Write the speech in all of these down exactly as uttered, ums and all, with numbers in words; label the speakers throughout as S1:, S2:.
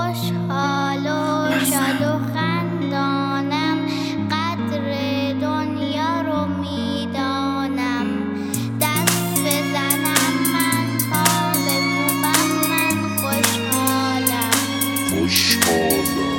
S1: خوشحال و شاد و خندانم، قدر دنیا رو میدانم. دست بزنم من، پا بکوبم من، خوشحالم
S2: خوشحالم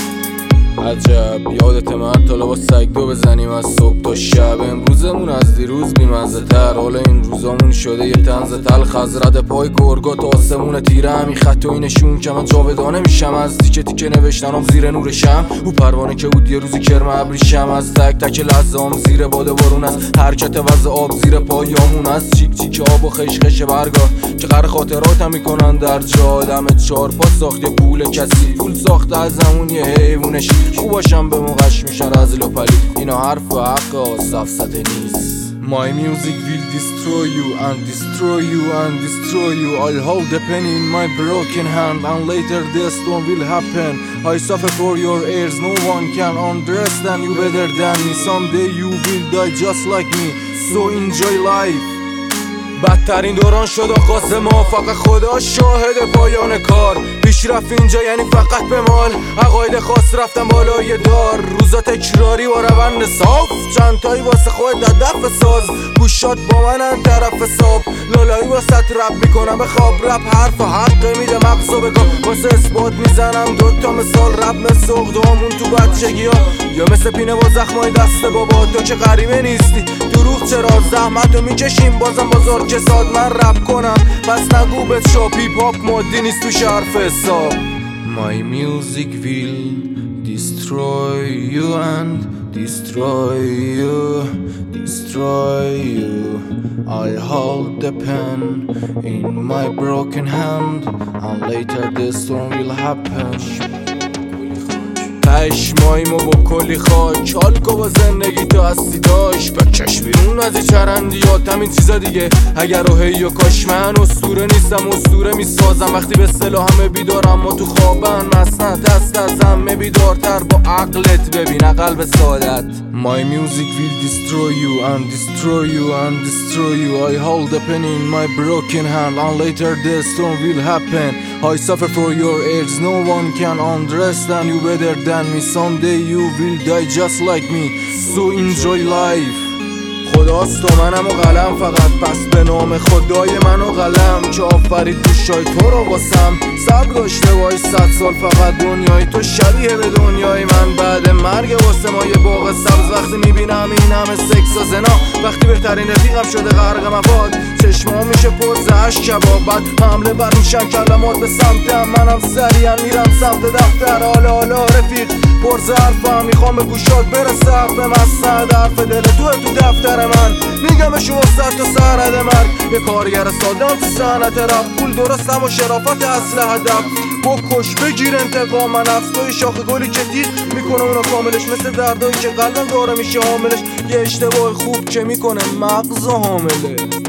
S2: عجب یادت من تا لباس سگ دو بزنیم از صبح تا شب. امروزمون از دیروز بیمزه تر، حالا این روزامون شده یه طنز تلخ. از رد پای گرگا تا آسمون تیره، همین خط و این نشون که من جاودانه میشم. از تیکه تیکه نوشتنم زیر نور شم، او پروانه که بود یه روزی کرم ابریشم. از تک تک لحظه‌ام زیر باد بارون است، حرکت وز آب زیر پایامون است. چیک چیک آب و خشخش برگا که قرار خاطراتم میکنن در جا. دمت چهار پا ساخت یه پول کسی، پول ساخته از همون یه حیوونش. خوب باشم به موقعش میشن رزل و پلید، اینا حرف و حق آسفسته نیست. My music will destroy you and destroy you and destroy you. I'll hold the pen in my broken hand and later the storm will happen. I suffer for your ears, no one can understand you better than me. Someday you will die just like me, so enjoy life. بدترین دوران شد آغاز ما، فقط خدا شاهد پایان کار. پیشرفت اینجا یعنی فقط به مال، عقاید خاص رفتن بالای دار. روزا تکراری با روند صاف، چند تایی واسه خود دف ساز. گوشات با منن طرف حساب، لالایی واسه رب میکنم به خواب. رب حرف و حق میده مغزو بگم، واسه اثبات میزنم دوتا مثال. رب مثل اقدامون تو بچگی ها، یا مثل پینه با زخمای دست بابا. تو که غریبه نیستی، دروغ چرا؟ زحمتو میکشیم بازم بازار کساد. من رب کنم پس نگو بهت شاپ، هیپ هاپ مادی نیست تو حرف حساب. My music will destroy you and destroy you, destroy you. I'll hold the pen in my broken hand and later the storm will happen. پشمایمو با کلی خاک، حالکو با زندگی تو هستی داشت. بکش بیرون از این چرندیات، همین چیزا دیگه اگر رو هی و کاش. من اسطوره نیستم، اسطوره میسازم وقتی به اصطلاح همه بیدارم. ما تو خوابن مسند هست از همه بیدارتر، با عقلت ببین قلب سعادت. My music will destroy you and destroy you and destroy you. I hold the pen in my broken hand and later the storm will happen. I suffer for your ears, no one can understand you better than me. Someday you will die just like me, so enjoy life. خداست و منم و قلم فقط، پس به نام خدای من و قلم که آفرید گوشای تو رو واسم. صبر داشته وای صد سال، فقط دنیای تو شبیه به دنیای من. بعد مرگ واسه ما یه باغ سبز، وقتی میبینم این همه سکس و زنا، وقتی بهترین رفیقم شده غرق مواد. چشمام میشه پر زهش کباب، بعد حمله بر میشن کلمات به سمتم. منم سریعا میرم سمت دفتر، حالا حالا رفیق پر ظرفم. میخوام به گوشات برسه حرف مستند، حرف دل تو تو دفتر من. میگم شما سر تا سرحد مرگ، یه کارگر سادم تو صنعت رفت. پول درستم و شرافت اصل هدف، بکش بگیر انتقام. من نفس توی شاخ گلی که دید میکنه اونو کاملش، مثل دردایی که قلبم داره میشه حاملش. یه اشتباه خوب که میکنه مغز حامله.